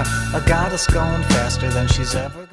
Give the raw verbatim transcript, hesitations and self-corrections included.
A goddess going faster than she's ever gone.